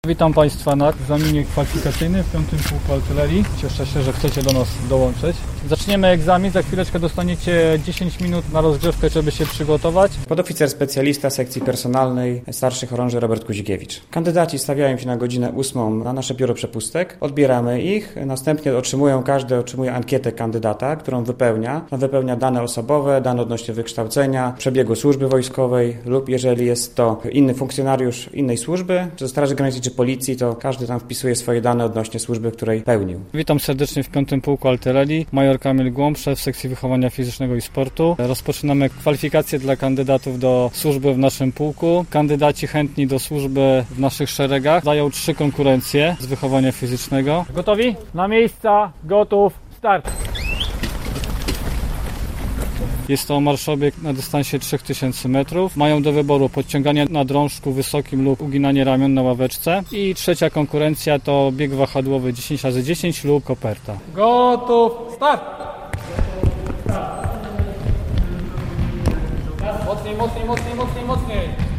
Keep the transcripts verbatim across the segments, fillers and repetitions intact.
Witam Państwa na egzaminie kwalifikacyjnym w piątym pułku artylerii. Cieszę się, że chcecie do nas dołączyć. Zaczniemy egzamin, za chwileczkę dostaniecie dziesięć minut na rozgrzewkę, żeby się przygotować. Podoficer specjalista sekcji personalnej starszy chorąży Robert Kuzikiewicz. Kandydaci stawiają się na godzinę ósmą na nasze biuro przepustek, odbieramy ich, następnie otrzymują, każdy otrzymuje ankietę kandydata, którą wypełnia. Wypełnia dane osobowe, dane odnośnie wykształcenia, przebiegu służby wojskowej lub jeżeli jest to inny funkcjonariusz innej służby, czy Straży Granicznej, czy Policji, to każdy tam wpisuje swoje dane odnośnie służby, której pełnił. Witam serdecznie w piątym pułku artylerii. Major Kamil Głąb, szef sekcji wychowania fizycznego i sportu. Rozpoczynamy kwalifikacje dla kandydatów do służby w naszym pułku. Kandydaci chętni do służby w naszych szeregach dają trzy konkurencje z wychowania fizycznego. Gotowi? Na miejsca, gotów, start! Jest to marszobieg na dystansie trzy tysiące metrów. Mają do wyboru podciąganie na drążku wysokim lub uginanie ramion na ławeczce. I trzecia konkurencja to bieg wahadłowy dziesięć razy dziesięć lub koperta. Gotów, start! Mocniej, mocniej, mocniej, mocniej, mocniej.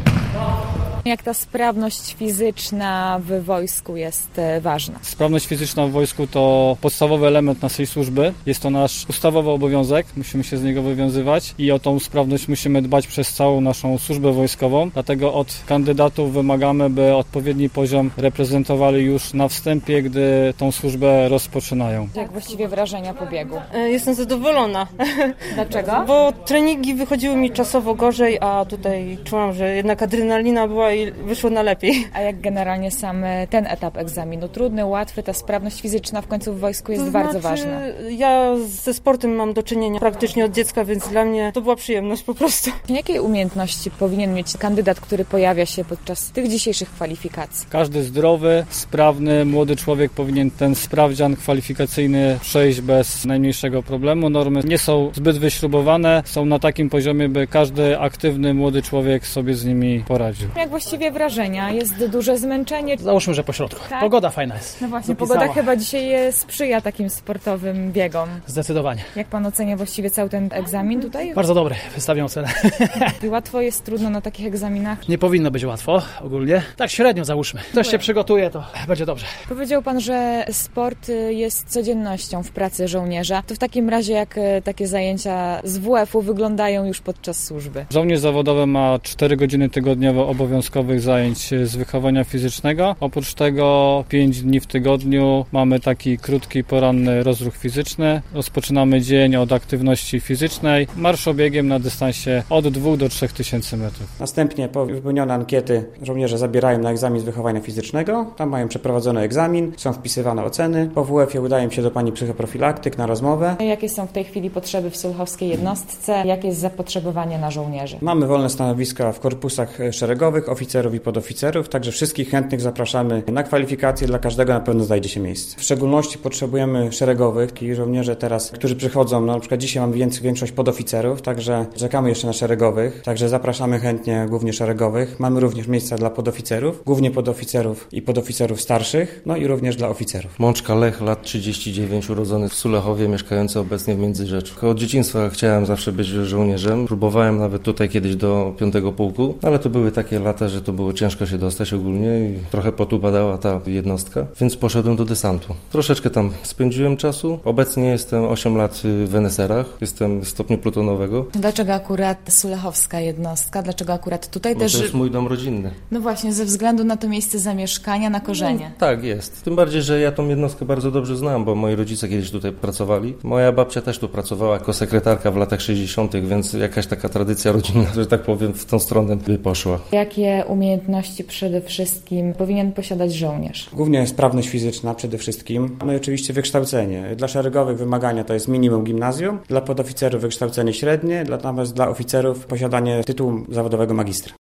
Jak ta sprawność fizyczna w wojsku jest ważna? Sprawność fizyczna w wojsku to podstawowy element naszej służby. Jest to nasz ustawowy obowiązek, musimy się z niego wywiązywać i o tą sprawność musimy dbać przez całą naszą służbę wojskową. Dlatego od kandydatów wymagamy, by odpowiedni poziom reprezentowali już na wstępie, gdy tą służbę rozpoczynają. Jak właściwie wrażenia po biegu? Jestem zadowolona. Dlaczego? Bo treningi wychodziły mi czasowo gorzej, a tutaj czułam, że jednak adrenalina była i wyszło na lepiej. A jak generalnie sam ten etap egzaminu? Trudny, łatwy, ta sprawność fizyczna w końcu w wojsku jest to bardzo znaczy, ważna. Ja ze sportem mam do czynienia praktycznie od dziecka, więc dla mnie to była przyjemność po prostu. Jakie umiejętności powinien mieć kandydat, który pojawia się podczas tych dzisiejszych kwalifikacji? Każdy zdrowy, sprawny, młody człowiek powinien ten sprawdzian kwalifikacyjny przejść bez najmniejszego problemu. Normy nie są zbyt wyśrubowane, są na takim poziomie, by każdy aktywny, młody człowiek sobie z nimi poradził. Jak właściwie wrażenia? Jest duże zmęczenie? Załóżmy, że po środku. Tak? Pogoda fajna jest. No właśnie, Dopisała. pogoda chyba dzisiaj sprzyja takim sportowym biegom. Zdecydowanie. Jak pan ocenia właściwie cały ten egzamin tutaj? Bardzo dobry, wystawiam cenę. Łatwo jest, trudno na takich egzaminach? Nie powinno być łatwo ogólnie. Tak średnio załóżmy. Ktoś się przygotuje, to będzie dobrze. Powiedział pan, że sport jest codziennością w pracy żołnierza. To w takim razie jak takie zajęcia z W F u wyglądają już podczas służby? Żołnierz zawodowy ma cztery godziny tygodniowo obowiązkowych zajęć z wychowania fizycznego. Oprócz tego pięć dni w tygodniu mamy taki krótki, poranny rozruch fizyczny. Rozpoczynamy dzień od aktywności fizycznej marszobiegiem na dystansie od dwóch do trzech tysięcy metrów. Następnie po wypełnione ankiety żołnierze zabierają na egzamin z wychowania fizycznego. Tam mają przeprowadzony egzamin, są wpisywane oceny. Po W F ie udają się do pani psychoprofilaktyk na rozmowę. Jakie są w tej chwili potrzeby w sulchowskiej jednostce? Jakie jest zapotrzebowanie na żołnierzy? Mamy wolne stanowiska w korpusach szeregowych, oficerów i podoficerów, także wszystkich chętnych zapraszamy na kwalifikacje, dla każdego na pewno znajdzie się miejsce. W szczególności potrzebujemy szeregowych i żołnierze teraz, którzy przychodzą, no na przykład dzisiaj mamy więcej, większość podoficerów, także czekamy jeszcze na szeregowych, także zapraszamy chętnie głównie szeregowych. Mamy również miejsca dla podoficerów, głównie podoficerów i podoficerów starszych, no i również dla oficerów. Mączka Lech, lat trzydzieści dziewięć, urodzony w Sulechowie, mieszkający obecnie w Międzyrzeczu. Od dzieciństwa chciałem zawsze być żołnierzem. Próbowałem nawet tutaj kiedyś do piątego pułku, ale to były takie lata, że to było ciężko się dostać ogólnie i trochę potupadała ta jednostka, więc poszedłem do desantu. Troszeczkę tam spędziłem czasu. Obecnie jestem osiem lat w en es erach, jestem w stopniu plutonowego. Dlaczego akurat sulechowska jednostka? Dlaczego akurat tutaj Bo też? to jest mój dom rodzinny. No właśnie, ze względu na to miejsce zamieszkania, na korzenie. No, tak jest. Tym bardziej, że ja tą jednostkę bardzo dobrze znam, bo moi rodzice kiedyś tutaj pracowali. Moja babcia też tu pracowała jako sekretarka w latach sześćdziesiątych, więc jakaś taka tradycja rodzinna, że tak powiem, w tą stronę by poszła. Jakie umiejętności przede wszystkim powinien posiadać żołnierz? Głównie sprawność fizyczna przede wszystkim, no i oczywiście wykształcenie. Dla szeregowych wymagania to jest minimum gimnazjum, dla podoficerów wykształcenie średnie, natomiast dla oficerów posiadanie tytułu zawodowego magistra.